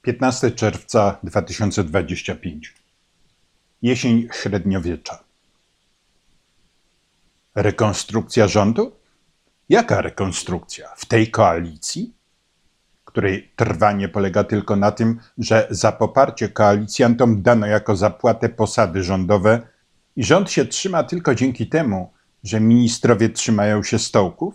15 czerwca 2025. Jesień średniowiecza. Rekonstrukcja rządu? Jaka rekonstrukcja? W tej koalicji, której trwanie polega tylko na tym, że za poparcie koalicjantom dano jako zapłatę posady rządowe i rząd się trzyma tylko dzięki temu, że ministrowie trzymają się stołków?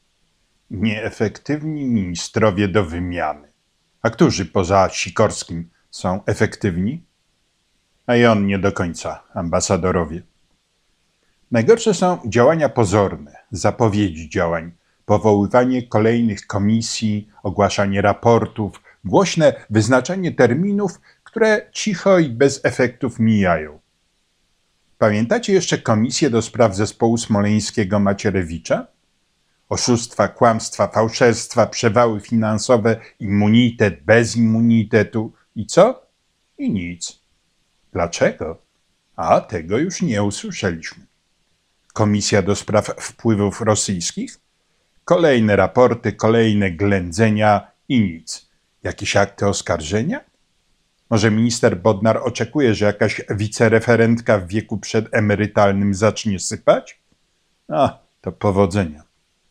Nieefektywni ministrowie do wymiany. A którzy poza Sikorskim są efektywni? A i on nie do końca, ambasadorowie. Najgorsze są działania pozorne, zapowiedzi działań, powoływanie kolejnych komisji, ogłaszanie raportów, głośne wyznaczanie terminów, które cicho i bez efektów mijają. Pamiętacie jeszcze komisję do spraw zespołu smoleńskiego Macierewicza? Oszustwa, kłamstwa, fałszerstwa, przewały finansowe, immunitet, bez immunitetu i co? I nic. Dlaczego? A tego już nie usłyszeliśmy. Komisja do spraw wpływów rosyjskich? Kolejne raporty, kolejne ględzenia i nic. Jakieś akty oskarżenia? Może minister Bodnar oczekuje, że jakaś wicereferentka w wieku przedemerytalnym zacznie sypać? A, to powodzenia.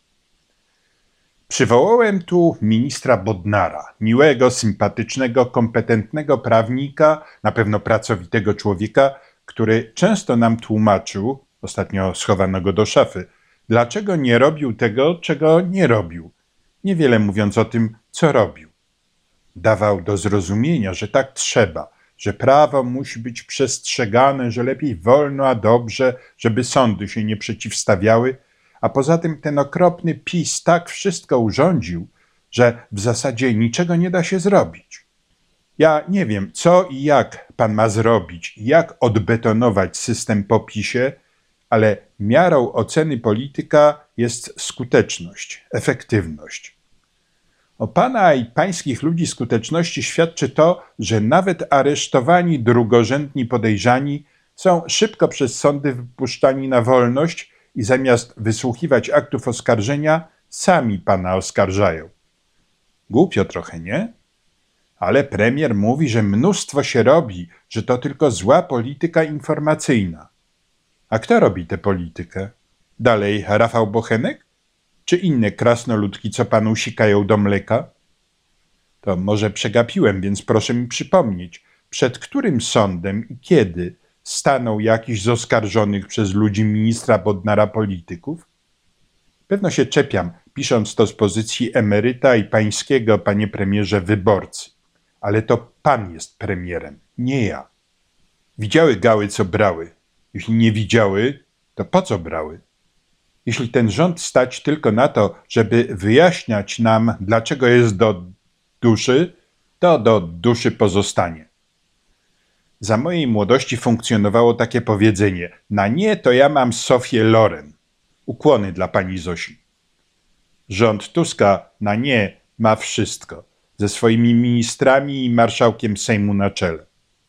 Przywołałem tu ministra Bodnara, miłego, sympatycznego, kompetentnego prawnika, na pewno pracowitego człowieka, który często nam tłumaczył, ostatnio schowano go do szafy, dlaczego nie robił tego, czego nie robił, niewiele mówiąc o tym, co robił. Dawał do zrozumienia, że tak trzeba, że prawo musi być przestrzegane, że lepiej wolno, a dobrze, żeby sądy się nie przeciwstawiały, a poza tym ten okropny PiS tak wszystko urządził, że w zasadzie niczego nie da się zrobić. Ja nie wiem, co i jak pan ma zrobić, jak odbetonować system po PiSie, ale miarą oceny polityka jest skuteczność, efektywność. O pana i pańskich ludzi skuteczności świadczy to, że nawet aresztowani drugorzędni podejrzani są szybko przez sądy wypuszczani na wolność i zamiast wysłuchiwać aktów oskarżenia, sami pana oskarżają. Głupio trochę, nie? Ale premier mówi, że mnóstwo się robi, że to tylko zła polityka informacyjna. A kto robi tę politykę? Dalej Rafał Bochenek? Czy inne krasnoludki, co panu sikają do mleka? To może przegapiłem, więc proszę mi przypomnieć, przed którym sądem i kiedy stanął jakiś z oskarżonych przez ludzi ministra Bodnara polityków? Pewno się czepiam, pisząc to z pozycji emeryta i pańskiego, panie premierze, wyborcy. Ale to pan jest premierem, nie ja. Widziały gały, co brały. Jeśli nie widziały, to po co brały? Jeśli ten rząd stać tylko na to, żeby wyjaśniać nam, dlaczego jest do duszy, to do duszy pozostanie. Za mojej młodości funkcjonowało takie powiedzenie: na nie to ja mam Sofię Loren. Ukłony dla pani Zosi. Rząd Tuska na nie ma wszystko, ze swoimi ministrami i marszałkiem Sejmu na czele.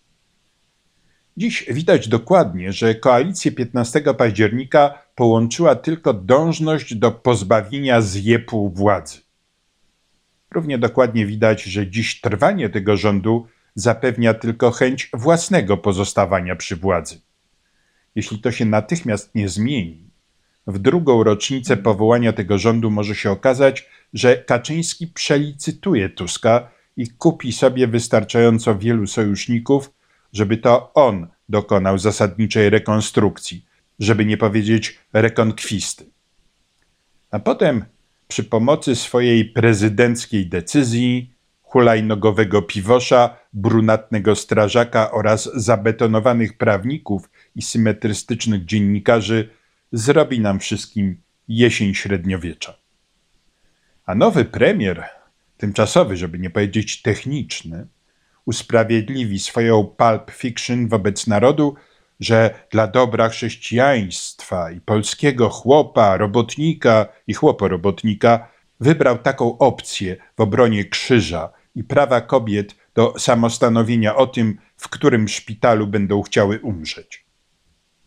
Dziś widać dokładnie, że koalicję 15 października połączyła tylko dążność do pozbawienia zjepu władzy. Równie dokładnie widać, że dziś trwanie tego rządu zapewnia tylko chęć własnego pozostawania przy władzy. Jeśli to się natychmiast nie zmieni, w drugą rocznicę powołania tego rządu może się okazać, że Kaczyński przelicytuje Tuska i kupi sobie wystarczająco wielu sojuszników, żeby to on dokonał zasadniczej rekonstrukcji, żeby nie powiedzieć rekonkwisty. A potem przy pomocy swojej prezydenckiej decyzji, hulajnogowego piwosza, brunatnego strażaka oraz zabetonowanych prawników i symetrystycznych dziennikarzy zrobi nam wszystkim jesień średniowiecza. A nowy premier, tymczasowy, żeby nie powiedzieć techniczny, usprawiedliwi swoją pulp fiction wobec narodu, że dla dobra chrześcijaństwa i polskiego chłopa, robotnika i chłoporobotnika wybrał taką opcję w obronie krzyża i prawa kobiet do samostanowienia o tym, w którym szpitalu będą chciały umrzeć.